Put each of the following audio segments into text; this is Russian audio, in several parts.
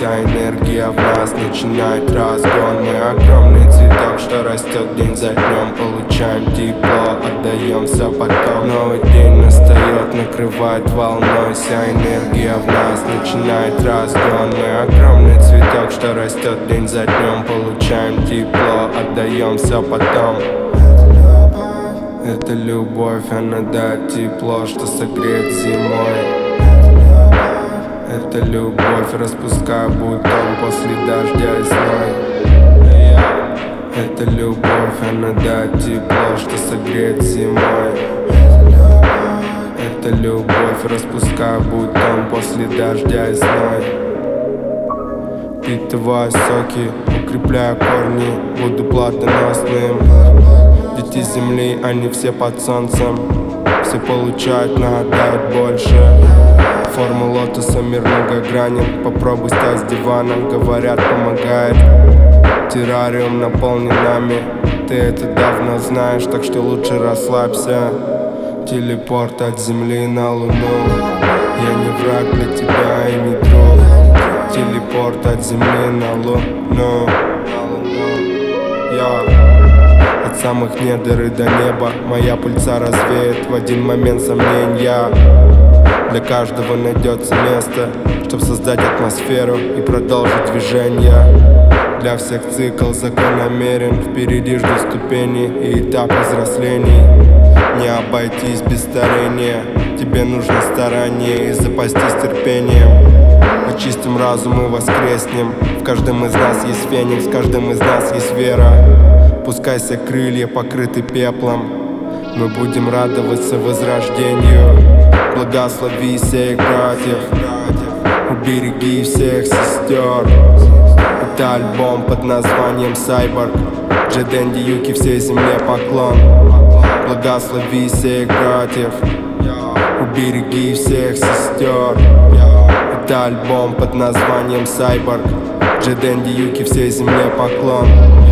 вся энергия в нас начинает разгон. Мы огромный цветок, что растет день за днем. Получаем тепло, отдаемся потом. Новый день настает, накрывает волной. Вся энергия в нас начинает разгон. Мы огромный цветок, что растет день за днем. Получаем тепло, отдаемся потом. Это любовь, она дает тепло, что согреет зимой. Это любовь, распуская бутон после дождя весной. Это любовь, она дает тепло, что согреет зимой. Это любовь, распуская бутон после дождя весной. Впитывая соки, укрепляя корни, буду плодоносным. Дети земли, они все под солнцем. Все получают, но отдают больше. Форма лотоса, мир многогранен. Попробуй стать с дивана, говорят, помогает. Террариум наполнен нами. Ты это давно знаешь, так что лучше расслабься. Телепорт от земли на луну. Я не враг для тебя и не друг. Телепорт от земли на луну. От самых недр и до неба моя пыльца развеет в один момент сомнения. Для каждого найдется место, чтобы создать атмосферу и продолжить движение. Для всех цикл закономерен. Впереди ждут ступени и этап взрослений. Не обойтись без старения. Тебе нужно старание и запастись терпением. Очистим разум и воскреснем. В каждом из нас есть феникс, в каждом из нас есть вера. Пускай все крылья покрыты пеплом. Мы будем радоваться возрождению. Благослови всех братьев, убереги всех сестер. Это альбом под названием Cyborg. Джеденди Юки всей земле поклон. Благослови всех братьев, убереги всех сестер. Это альбом под названием Cyborg. Джеденди Юки всей земле поклон.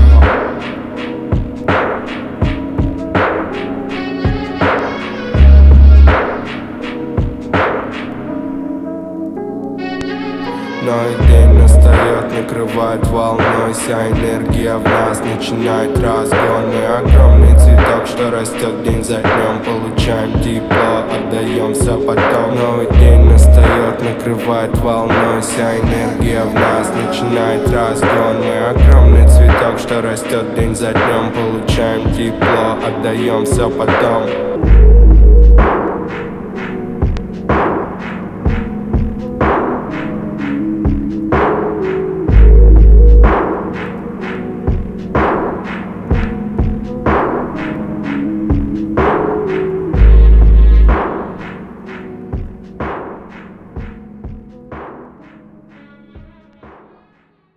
Новый день настает, накрывает волной. Вся энергия в нас начинает разгон. Мы огромный цветок, что растет день за днем. Получаем тепло, отдаемся потом. Новый день настает, накрывает волной. Вся энергия в нас начинает разгон. Мы огромный цветок, что растет день за днем. Получаем тепло, отдаемся потом.